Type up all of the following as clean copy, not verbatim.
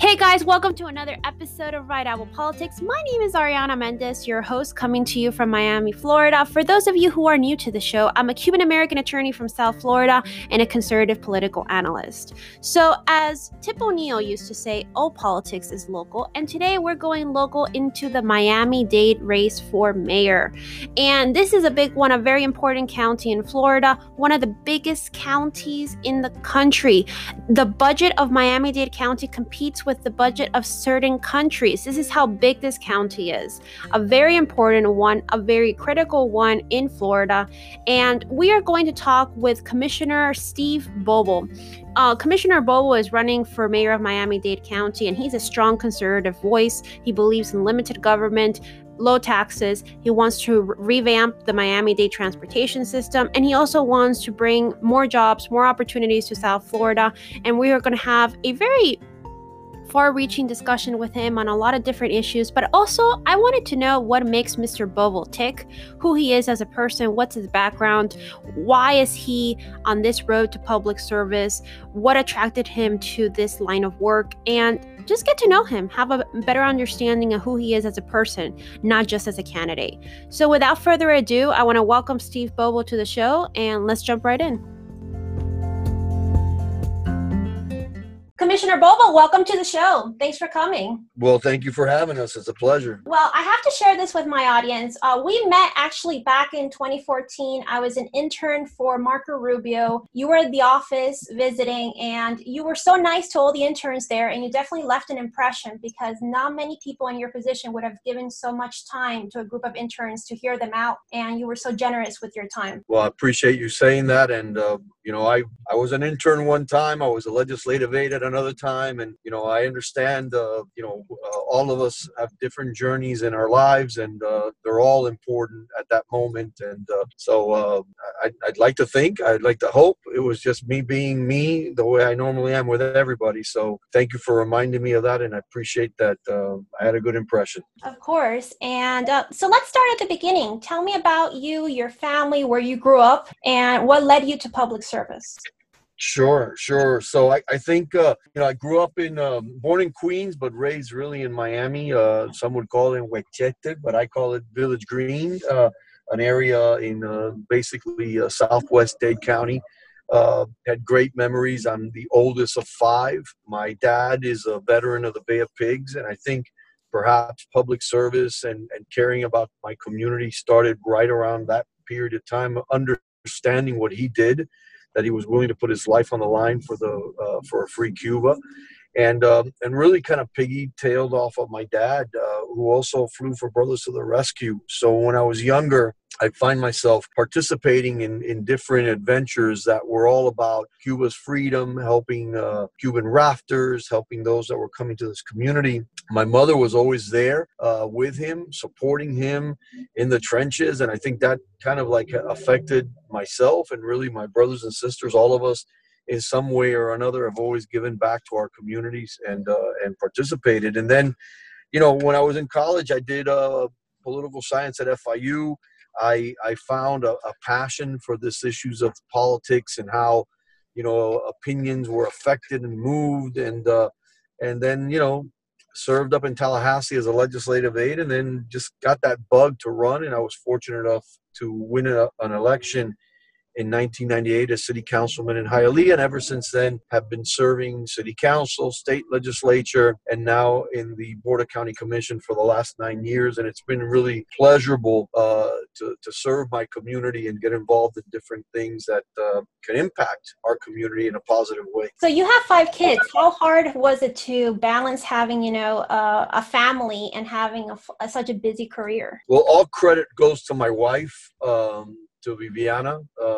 Hey guys, welcome to another episode of Right Apple Politics. My name is Ariana Mendez, your host, coming to you from Miami, Florida. For those of you who are new to the show, I'm a Cuban-American attorney from South Florida and a conservative political analyst. So as Tip O'Neill used to say, all politics is local, and today we're going local into the Miami-Dade race for mayor. And this is a big one, a very important county in Florida, one of the biggest counties in the country. The budget of Miami-Dade County competes with the budget of certain countries. This is how big this county is. A very important one, a very critical one in Florida. And we are going to talk with Commissioner Steve Boble. Commissioner Boble is running for mayor of Miami-Dade County, and he's a strong conservative voice. He believes in limited government, low taxes. He wants to revamp the Miami-Dade transportation system, and he also wants to bring more jobs, more opportunities to South Florida. And we are going to have a very far-reaching discussion with him on a lot of different issues, but also I wanted to know what makes Mr. Boble tick, who he is as a person, what's his background, why is he on this road to public service, what attracted him to this line of work, and just get to know him, have a better understanding of who he is as a person, not just as a candidate. So without further ado, I want to welcome Steve Boble to the show, and let's jump right in. Commissioner Boble, welcome to the show. Thanks for coming. Well, thank you for having us. It's a pleasure. Well, I have to share this with my audience. We met actually back in 2014. I was an intern for Marco Rubio. You were at the office visiting, and you were so nice to all the interns there, and you definitely left an impression because not many people in your position would have given so much time to a group of interns to hear them out, and you were so generous with your time. Well, I appreciate you saying that, and I was an intern one time. I was a legislative aide at another time, and I understand all of us have different journeys in our lives, and they're all important at that moment. And so I'd like to think, I'd like to hope it was just me being me the way I normally am with everybody. So thank you for reminding me of that, and I appreciate that. I had a good impression. Of course. And so let's start at the beginning. Tell me about you, your family, where you grew up, and what led you to public service. Sure. So I think, I grew up born in Queens, but raised really in Miami. Some would call it Huechete, but I call it Village Green, an area in basically southwest Dade County. Had great memories. I'm the oldest of five. My dad is a veteran of the Bay of Pigs, and I think perhaps public service and caring about my community started right around that period of time, understanding what he did, that he was willing to put his life on the line for a free Cuba, and really kind of piggy-tailed off of my dad, who also flew for Brothers to the Rescue. So when I was younger, I'd find myself participating in different adventures that were all about Cuba's freedom, helping Cuban rafters, helping those that were coming to this community. My mother was always there with him, supporting him in the trenches, and I think that kind of like affected myself and really my brothers and sisters. All of us in some way or another have always given back to our communities and participated. And then, when I was in college, I did political science at FIU. I found a passion for this issues of politics and how, opinions were affected and moved, and then, served up in Tallahassee as a legislative aide, and then just got that bug to run. And I was fortunate enough to win an election in 1998 as city councilman in Hialeah, and ever since then have been serving city council, state legislature, and now in the Board of County Commission for the last 9 years. And it's been really pleasurable to serve my community and get involved in different things that can impact our community in a positive way. So you have 5 kids. How hard was it to balance having, a family and having such a busy career? Well, all credit goes to my wife, to Viviana.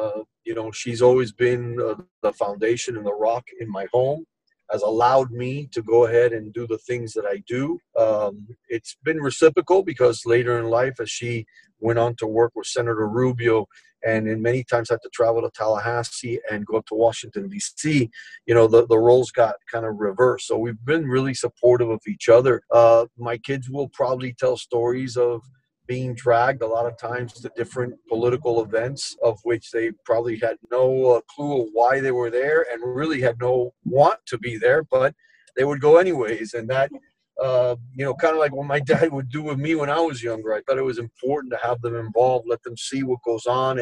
She's always been the foundation and the rock in my home, has allowed me to go ahead and do the things that I do. It's been reciprocal because later in life, as she went on to work with Senator Rubio, and in many times had to travel to Tallahassee and go up to Washington, D.C., the roles got kind of reversed. So we've been really supportive of each other. My kids will probably tell stories of being dragged a lot of times to different political events of which they probably had no clue of why they were there and really had no want to be there. But they would go anyways. And that, kind of like what my dad would do with me when I was younger. I thought it was important to have them involved, let them see what goes on.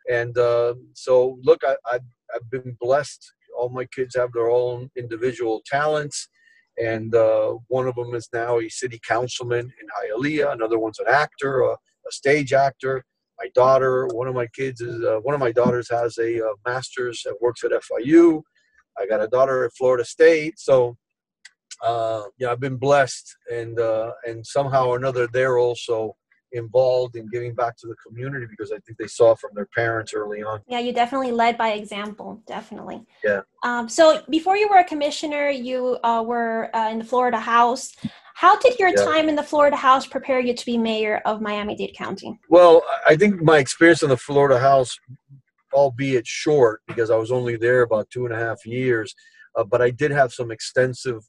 So look, I've been blessed. All my kids have their own individual talents. And one of them is now a city councilman in Hialeah. Another one's an actor, a stage actor. My daughter, one of my daughters has a master's that works at FIU. I got a daughter at Florida State. So, I've been blessed, and somehow or another they're also involved in giving back to the community, because I think they saw from their parents early on. Yeah, you definitely led by example, definitely. Yeah. So before you were a commissioner, you were in the Florida House. How did your time in the Florida House prepare you to be mayor of Miami-Dade County? Well, I think my experience in the Florida House, albeit short, because I was only there about 2.5 years, but I did have some extensive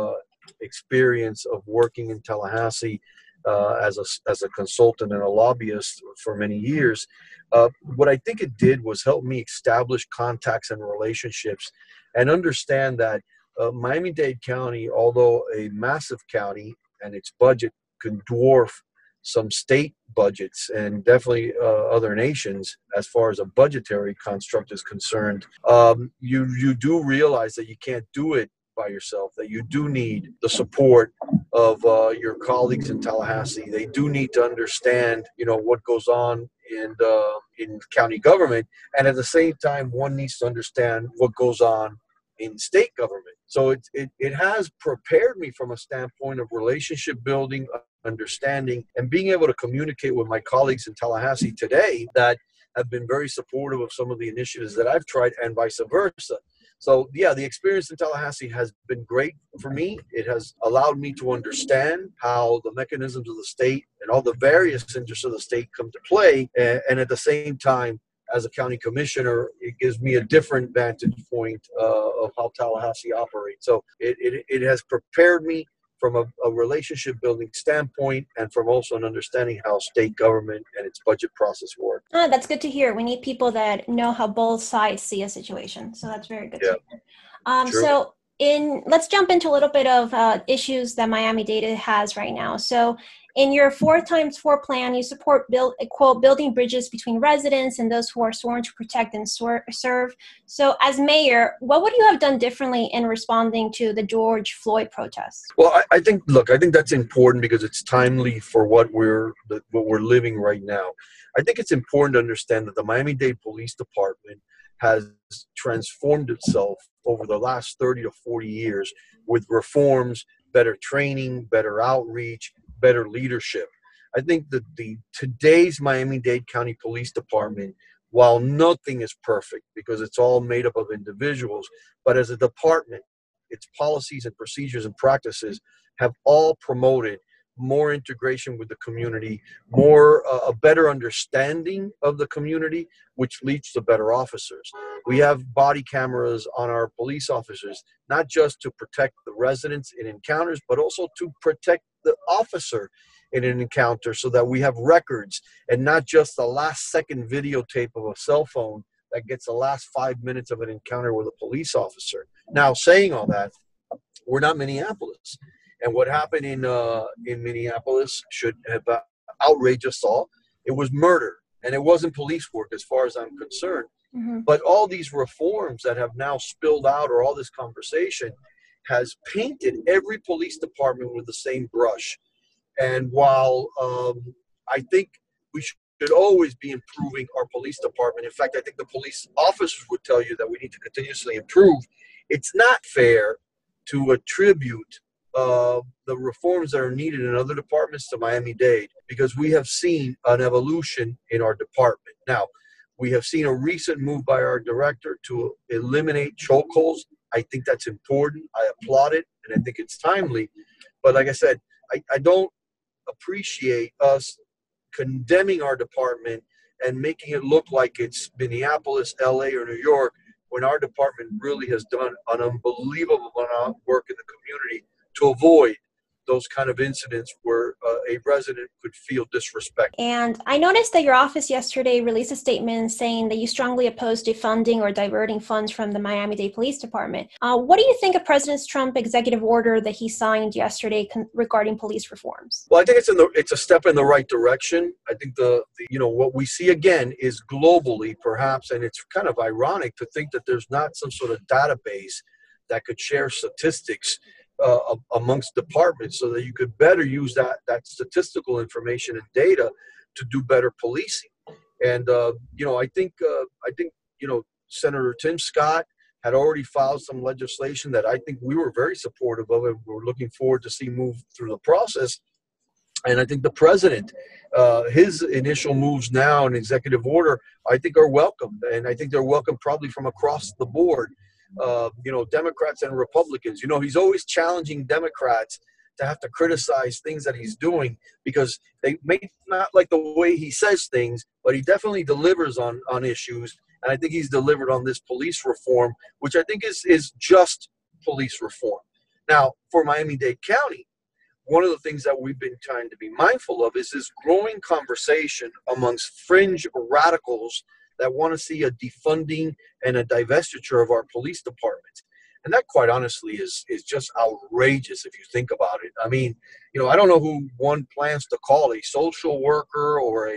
experience of working in Tallahassee as a consultant and a lobbyist for many years. What I think it did was help me establish contacts and relationships and understand that Miami-Dade County, although a massive county and its budget can dwarf some state budgets and definitely other nations as far as a budgetary construct is concerned, you do realize that you can't do it by yourself, that you do need the support of your colleagues in Tallahassee. They do need to understand, what goes on in county government, and at the same time, one needs to understand what goes on in state government. So it has prepared me from a standpoint of relationship building, understanding, and being able to communicate with my colleagues in Tallahassee today that have been very supportive of some of the initiatives that I've tried, and vice versa. So yeah, the experience in Tallahassee has been great for me. It has allowed me to understand how the mechanisms of the state and all the various interests of the state come to play. And at the same time, as a county commissioner, it gives me a different vantage point of how Tallahassee operates. So it has prepared me from a relationship building standpoint, and from also an understanding how state government and its budget process work. That's good to hear. We need people that know how both sides see a situation. So that's very good to hear. So let's jump into a little bit of issues that Miami-Dade has right now. So in your 4x4 plan, you support quote, building bridges between residents and those who are sworn to protect and serve. So as mayor, what would you have done differently in responding to the George Floyd protests? Well, I think that's important because it's timely for what we're living right now. I think it's important to understand that the Miami-Dade Police Department has transformed itself over the last 30 to 40 years with reforms, better training, better outreach, better leadership. I think that today's Miami-Dade County Police Department, while nothing is perfect because it's all made up of individuals, but as a department, its policies and procedures and practices have all promoted more integration with the community, a better understanding of the community, which leads to better officers. We have body cameras on our police officers, not just to protect the residents in encounters, but also to protect the officer in an encounter, so that we have records and not just the last second videotape of a cell phone that gets the last 5 minutes of an encounter with a police officer. Now, saying all that, we're not Minneapolis. And what happened in Minneapolis should have outraged us all. It was murder, and it wasn't police work as far as I'm concerned. Mm-hmm. But all these reforms that have now spilled out, or all this conversation, has painted every police department with the same brush. And while I think we should always be improving our police department, in fact, I think the police officers would tell you that we need to continuously improve, it's not fair to attribute the reforms that are needed in other departments to Miami-Dade, because we have seen an evolution in our department. Now, we have seen a recent move by our director to eliminate chokeholds. I think that's important. I applaud it, and I think it's timely. But like I said, I don't appreciate us condemning our department and making it look like it's Minneapolis, LA, or New York, when our department really has done an unbelievable amount of work in the community to avoid those kind of incidents where a resident could feel disrespect. And I noticed that your office yesterday released a statement saying that you strongly oppose defunding or diverting funds from the Miami-Dade Police Department. What do you think of President Trump's executive order that he signed yesterday regarding police reforms? Well, I think it's a step in the right direction. I think what we see again is globally, perhaps, and it's kind of ironic to think that there's not some sort of database that could share statistics amongst departments so that you could better use that statistical information and data to do better policing. And I think Senator Tim Scott had already filed some legislation that I think we were very supportive of, and we're looking forward to see move through the process. And I think the president, his initial moves now in executive order, I think are welcome, and I think they're welcome probably from across the board. Democrats and Republicans. He's always challenging Democrats to have to criticize things that he's doing because they may not like the way he says things, but he definitely delivers on issues. And I think he's delivered on this police reform, which I think is just police reform. Now, for Miami-Dade County, one of the things that we've been trying to be mindful of is this growing conversation amongst fringe radicals that want to see a defunding and a divestiture of our police department. And that, quite honestly, is just outrageous if you think about it. I mean, I don't know who one plans to call a social worker or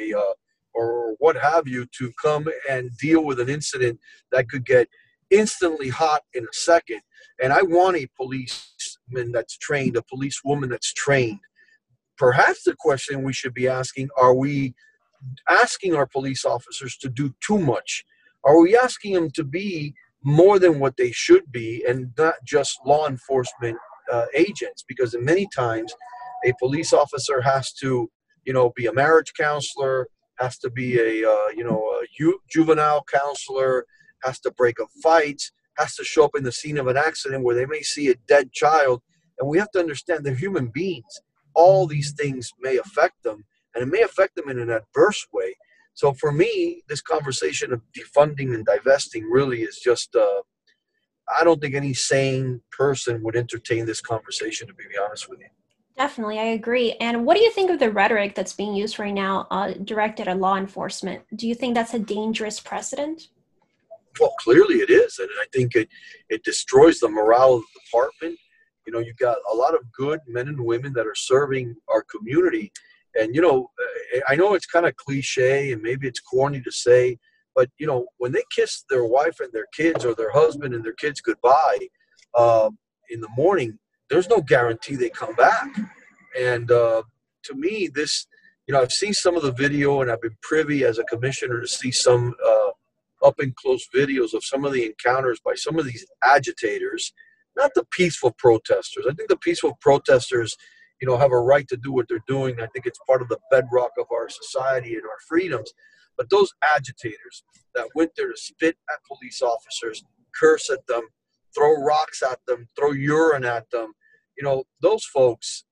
or what have you to come and deal with an incident that could get instantly hot in a second. And I want a policeman that's trained, a policewoman that's trained. Perhaps the question we should be asking, are we asking our police officers to do too much? Are we asking them to be more than what they should be and not just law enforcement agents? Because many times a police officer has to, be a marriage counselor, has to be a juvenile counselor, has to break up fights, has to show up in the scene of an accident where they may see a dead child. And we have to understand they're human beings. All these things may affect them, and it may affect them in an adverse way. So for me, this conversation of defunding and divesting really is just, I don't think any sane person would entertain this conversation, to be honest with you. Definitely, I agree. And what do you think of the rhetoric that's being used right now directed at law enforcement? Do you think that's a dangerous precedent? Well, clearly it is. And I think it destroys the morale of the department. You've got a lot of good men and women that are serving our community. And, I know it's kind of cliche and maybe it's corny to say, but, when they kiss their wife and their kids or their husband and their kids goodbye in the morning, there's no guarantee they come back. And to me, this, I've seen some of the video and I've been privy as a commissioner to see some up and close videos of some of the encounters by some of these agitators, not the peaceful protesters. I think the peaceful protesters, have a right to do what they're doing. I think it's part of the bedrock of our society and our freedoms. But those agitators that went there to spit at police officers, curse at them, throw rocks at them, throw urine at them, those folks,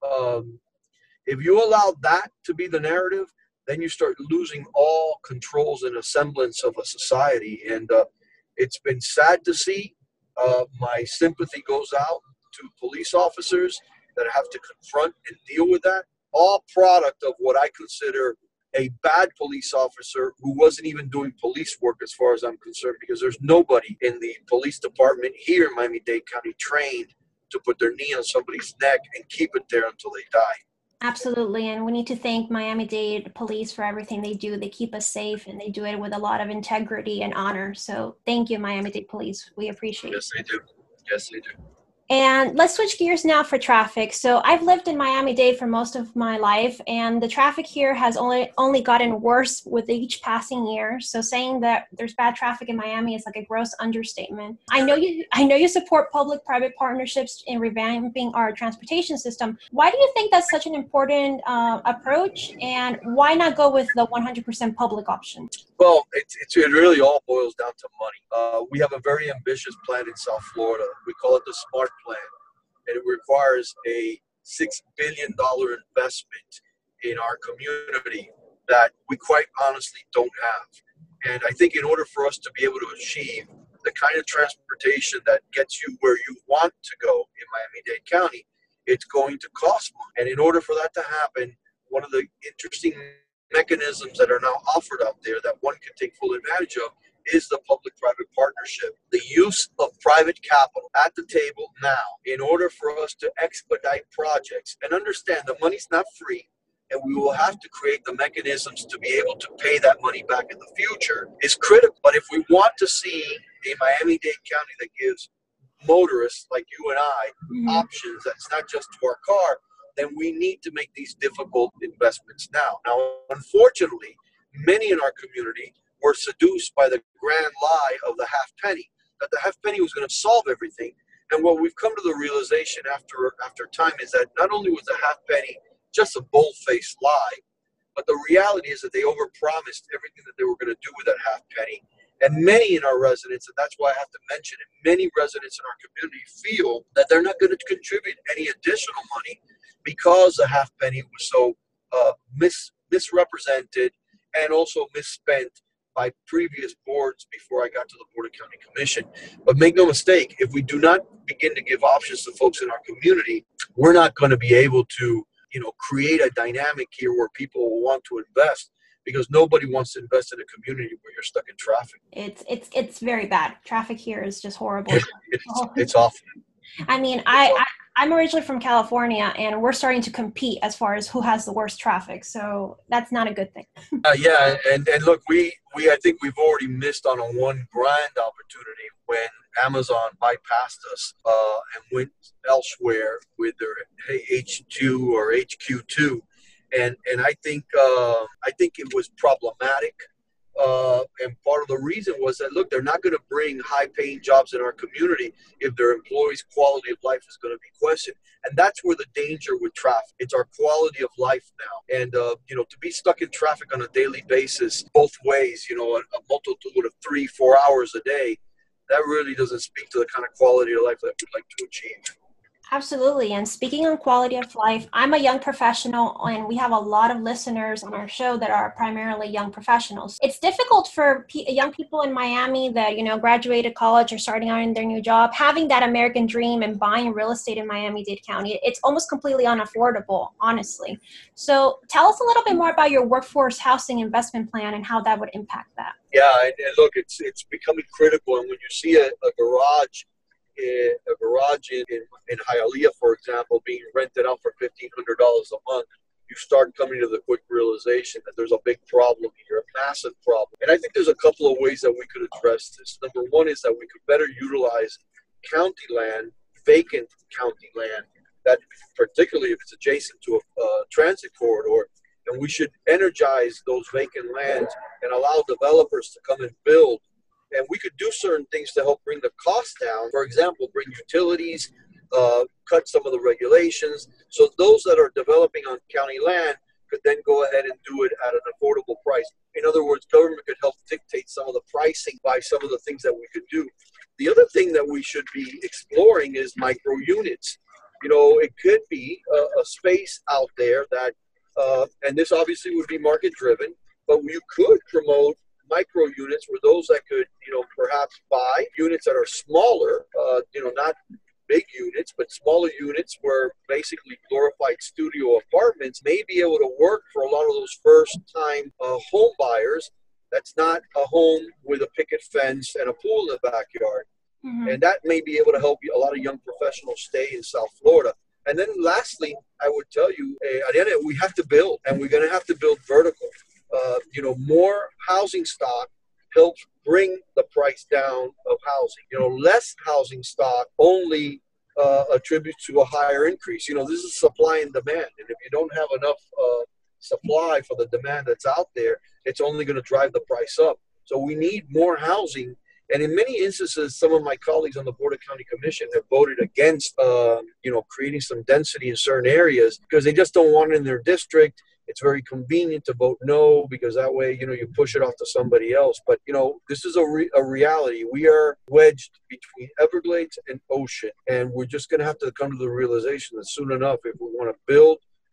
if you allow that to be the narrative, then you start losing all controls and a semblance of a society. And it's been sad to see. My sympathy goes out to police officers that have to confront and deal with that, all product of what I consider a bad police officer who wasn't even doing police work as far as I'm concerned, because there's nobody in the police department here in Miami-Dade County trained to put their knee on somebody's neck and keep it there until they die. Absolutely. And we need to thank Miami-Dade Police for everything they do. They keep us safe and they do it with a lot of integrity and honor. So thank you, Miami-Dade Police. We appreciate it. Yes, they do. Yes, they do. And let's switch gears now for traffic. So I've lived in Miami-Dade for most of my life, and the traffic here has only gotten worse with each passing year. So saying that there's bad traffic in Miami is like a gross understatement. I know you support public-private partnerships in revamping our transportation system. Why do you think that's such an important approach, and why not go with the 100% public option? Well, it really all boils down to money. We have a very ambitious plan in South Florida. We call it the SMART plan, and it requires a $6 billion investment in our community that we quite honestly don't have. And I think in order for us to be able to achieve the kind of transportation that gets you where you want to go in Miami-Dade County, it's going to cost more. And in order for that to happen, one of the interesting mechanisms that are now offered out there that one can take full advantage of is the public-private partnership. The use of private capital at the table now in order for us to expedite projects. And understand the money's not free, and we will have to create the mechanisms to be able to pay that money back in the future is critical. But if we want to see a Miami-Dade County that gives motorists like you and I options that's not just to our car, then we need to make these difficult investments now. Now, unfortunately, many in our community were seduced by the grand lie of the half penny, that the half penny was going to solve everything. And what we've come to the realization after time is that not only was the half penny just a bold-faced lie, but the reality is that they overpromised everything that they were going to do with that half penny. And many in our residents, and that's why I have to mention it, many residents in our community feel that they're not going to contribute any additional money because the half penny was so misrepresented and also misspent by previous boards before I got to the Board of County Commission. But make no mistake, if we do not begin to give options to folks in our community, we're not going to be able to, create a dynamic here where people will want to invest, because nobody wants to invest in a community where you're stuck in traffic. It's very bad. Traffic here is just horrible. It's awful. I mean, I'm originally from California, and we're starting to compete as far as who has the worst traffic. So that's not a good thing. Yeah, and look, I think we've already missed on one grand opportunity when Amazon bypassed us and went elsewhere with their H2 or HQ2, and I think it was problematic. And part of the reason was that, look, they're not going to bring high-paying jobs in our community if their employees' quality of life is going to be questioned. And that's where the danger with traffic. It's our quality of life now. And, to be stuck in traffic on a daily basis, both ways, a multitude of 3-4 hours a day, that really doesn't speak to the kind of quality of life that we'd like to achieve. Absolutely. And speaking on quality of life, I'm a young professional, and we have a lot of listeners on our show that are primarily young professionals. It's difficult for young people in Miami that, graduated college or starting out in their new job, having that American dream and buying real estate in Miami-Dade County. It's almost completely unaffordable, honestly. So tell us a little bit more about your workforce housing investment plan and how that would impact that. Yeah, and look, it's becoming critical. And when you see a garage in Hialeah, for example, being rented out for $1,500 a month, you start coming to the quick realization that there's a big problem here, a massive problem. And I think there's a couple of ways that we could address this. Number one is that we could better utilize county land, vacant county land, that particularly if it's adjacent to a transit corridor, and we should energize those vacant lands and allow developers to come and build. And we could do certain things to help bring the cost down. For example, bring utilities, cut some of the regulations. So those that are developing on county land could then go ahead and do it at an affordable price. In other words, government could help dictate some of the pricing by some of the things that we could do. The other thing that we should be exploring is micro units. It could be a space out there that, and this obviously would be market driven, but you could promote micro units were those that could, perhaps buy units that are smaller, not big units, but smaller units where basically glorified studio apartments may be able to work for a lot of those first-time home buyers. That's not a home with a picket fence and a pool in the backyard. Mm-hmm. And that may be able to help a lot of young professionals stay in South Florida. And then lastly, I would tell you, Ariana, we have to build, and we're going to have to build vertical. More housing stock helps bring the price down of housing. Less housing stock only attributes to a higher increase. This is supply and demand. And if you don't have enough supply for the demand that's out there, it's only going to drive the price up. So we need more housing. And in many instances, some of my colleagues on the Board of County Commission have voted against, creating some density in certain areas because they just don't want it in their district. It's very convenient to vote no because that way, you push it off to somebody else. But, this is a reality. We are wedged between Everglades and ocean, and we're just going to have to come to the realization that soon enough, if we want to build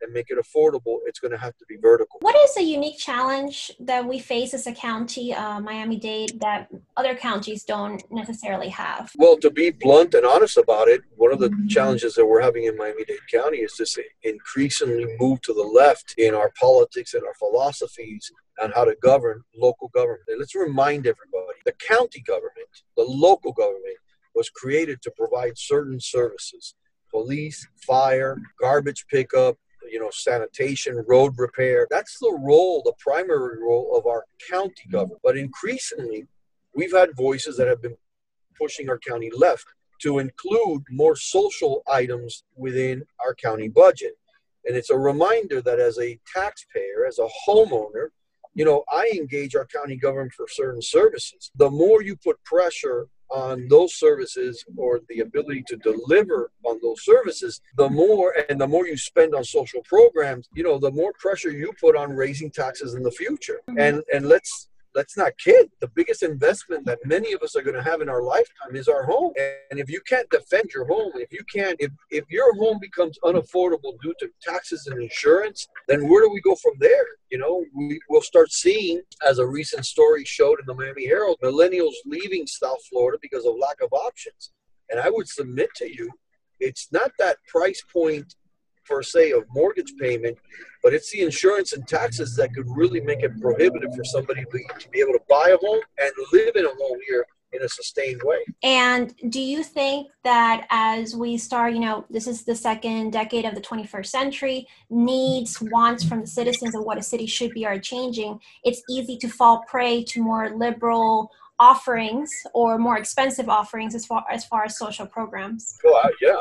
and make it affordable, it's going to have to be vertical. What is a unique challenge that we face as a county, Miami-Dade, that other counties don't necessarily have? Well, to be blunt and honest about it, one of the challenges that we're having in Miami-Dade County is this increasingly move to the left in our politics and our philosophies on how to govern local government. And let's remind everybody, the county government, the local government, was created to provide certain services: police, fire, garbage pickup, sanitation, road repair. That's the role, the primary role of our county government. But increasingly, we've had voices that have been pushing our county left to include more social items within our county budget. And it's a reminder that as a taxpayer, as a homeowner, I engage our county government for certain services. The more you put pressure on those services or the ability to deliver on those services, the more you spend on social programs, the more pressure you put on raising taxes in the future. And let's not kid. The biggest investment that many of us are going to have in our lifetime is our home. And if you can't defend your home, if your home becomes unaffordable due to taxes and insurance, then where do we go from there? We'll start seeing, as a recent story showed in the Miami Herald, millennials leaving South Florida because of lack of options. And I would submit to you, it's not that price point per se of mortgage payment, but it's the insurance and taxes that could really make it prohibitive for somebody to be able to buy a home and live in a home here in a sustained way. And do you think that as we start, this is the second decade of the 21st century, needs, wants from the citizens of what a city should be are changing, it's easy to fall prey to more liberal offerings or more expensive offerings as far as social programs? Oh, yeah,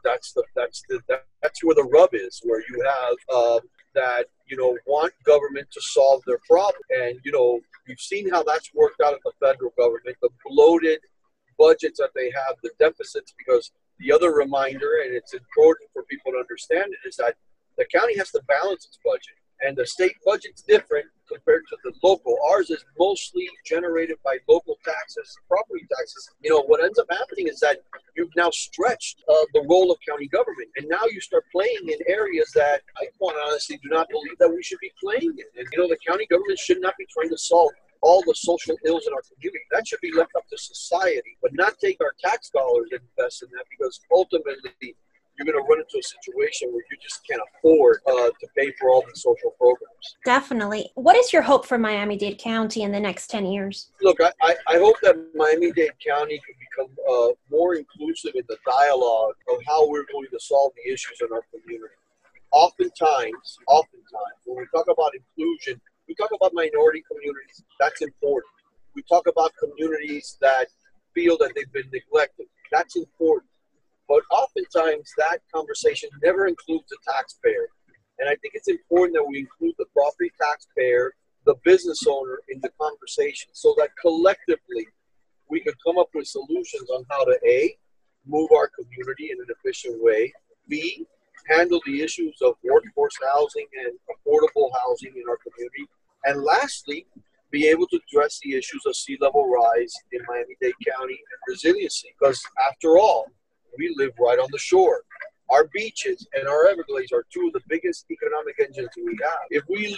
that's where the rub is, where you have that want government to solve their problem. And you've seen how that's worked out at the federal government, the bloated budgets that they have, the deficits. Because the other reminder, and it's important for people to understand it, is that the county has to balance its budget, and the state budget's different compared to the local. Ours is mostly generated by local taxes, property taxes. What ends up happening is that you've now stretched the role of county government, and now you start playing in areas that I quite honestly do not believe that we should be playing in. And the county government should not be trying to solve all the social ills in our community. That should be left up to society, but not take our tax dollars and invest in that, because ultimately you're going to run into a situation where you just can't afford to pay for all these social programs. Definitely. What is your hope for Miami-Dade County in the next 10 years? Look, I hope that Miami-Dade County can become more inclusive in the dialogue of how we're going to solve the issues in our community. Oftentimes, when we talk about inclusion, we talk about minority communities. That's important. We talk about communities that feel that they've been neglected. That's important. But oftentimes that conversation never includes the taxpayer. And I think it's important that we include the property taxpayer, the business owner in the conversation, so that collectively we can come up with solutions on how to A, move our community in an efficient way, B, handle the issues of workforce housing and affordable housing in our community, and lastly, be able to address the issues of sea level rise in Miami-Dade County and resiliency. Because after all, we live right on the shore. Our beaches and our Everglades are two of the biggest economic engines we have. If we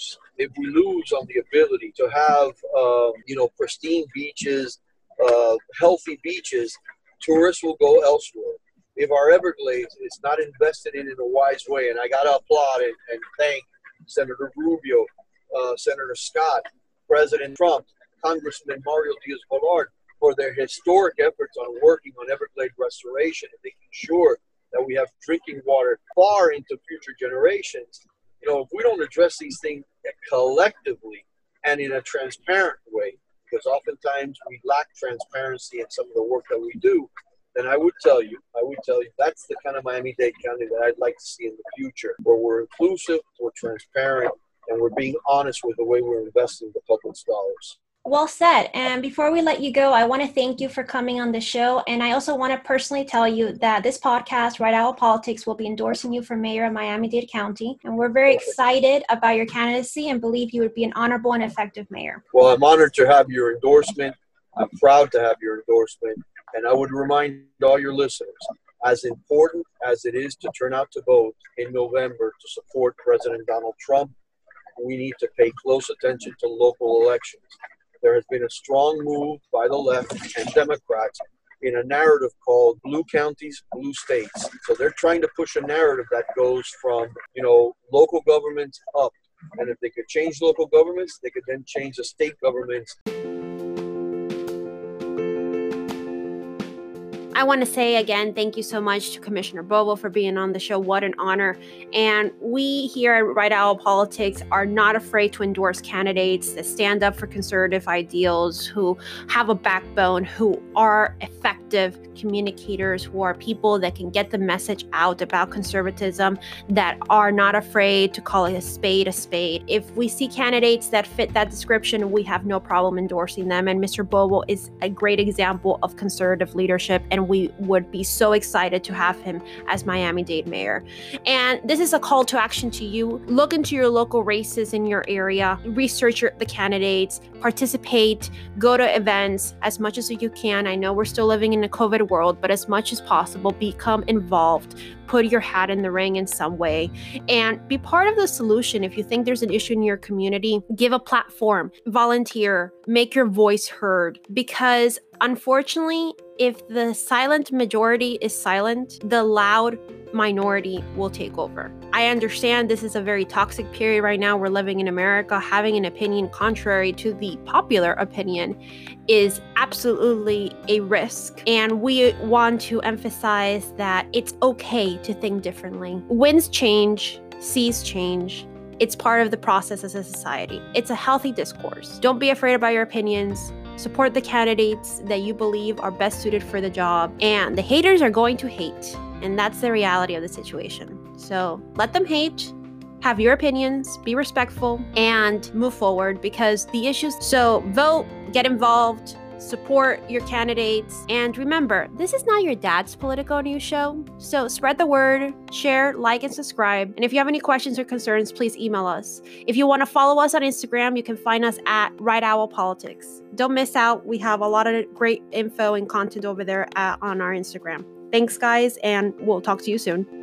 lose on the ability to have, pristine beaches, healthy beaches, tourists will go elsewhere. If our Everglades is not invested in a wise way, and I got to applaud and thank Senator Rubio, Senator Scott, President Trump, Congressman Mario Diaz-Balart, for their historic efforts on working on Everglades restoration and making sure that we have drinking water far into future generations. If we don't address these things collectively and in a transparent way, because oftentimes we lack transparency in some of the work that we do, then I would tell you that's the kind of Miami-Dade County that I'd like to see in the future, where we're inclusive, we're transparent, and we're being honest with the way we're investing the public's dollars. Well said. And before we let you go, I want to thank you for coming on the show. And I also want to personally tell you that this podcast, Right Owl Politics, will be endorsing you for mayor of Miami-Dade County. And we're very excited about your candidacy and believe you would be an honorable and effective mayor. Well, I'm honored to have your endorsement. I'm proud to have your endorsement. And I would remind all your listeners, as important as it is to turn out to vote in November to support President Donald Trump, we need to pay close attention to local elections. There has been a strong move by the left and Democrats in a narrative called blue counties, blue states. So they're trying to push a narrative that goes from, local governments up. And if they could change local governments, they could then change the state governments. I want to say again, thank you so much to Commissioner Bobo for being on the show. What an honor. And we here at Right Owl Politics are not afraid to endorse candidates that stand up for conservative ideals, who have a backbone, who are effective communicators, who are people that can get the message out about conservatism, that are not afraid to call a spade a spade. If we see candidates that fit that description, we have no problem endorsing them. And Mr. Bobo is a great example of conservative leadership, and we would be so excited to have him as Miami-Dade mayor. And this is a call to action to you. Look into your local races in your area, research the candidates, participate, go to events as much as you can. I know we're still living in a COVID world, but as much as possible, become involved. Put your hat in the ring in some way and be part of the solution. If you think there's an issue in your community, give a platform, volunteer, make your voice heard. Because unfortunately, if the silent majority is silent, the loud minority will take over. I understand this is a very toxic period right now. We're living in America. Having an opinion contrary to the popular opinion is absolutely a risk. And we want to emphasize that it's okay to think differently. Winds change, seas change. It's part of the process as a society. It's a healthy discourse. Don't be afraid about your opinions. Support the candidates that you believe are best suited for the job. And the haters are going to hate. And that's the reality of the situation. So let them hate, have your opinions, be respectful, and move forward because the issues. So vote, get involved, support your candidates. And remember, this is not your dad's Politico News show. So spread the word, share, like, and subscribe. And if you have any questions or concerns, please email us. If you want to follow us on Instagram, you can find us at Right Owl Politics. Don't miss out. We have a lot of great info and content over there on our Instagram. Thanks, guys, and we'll talk to you soon.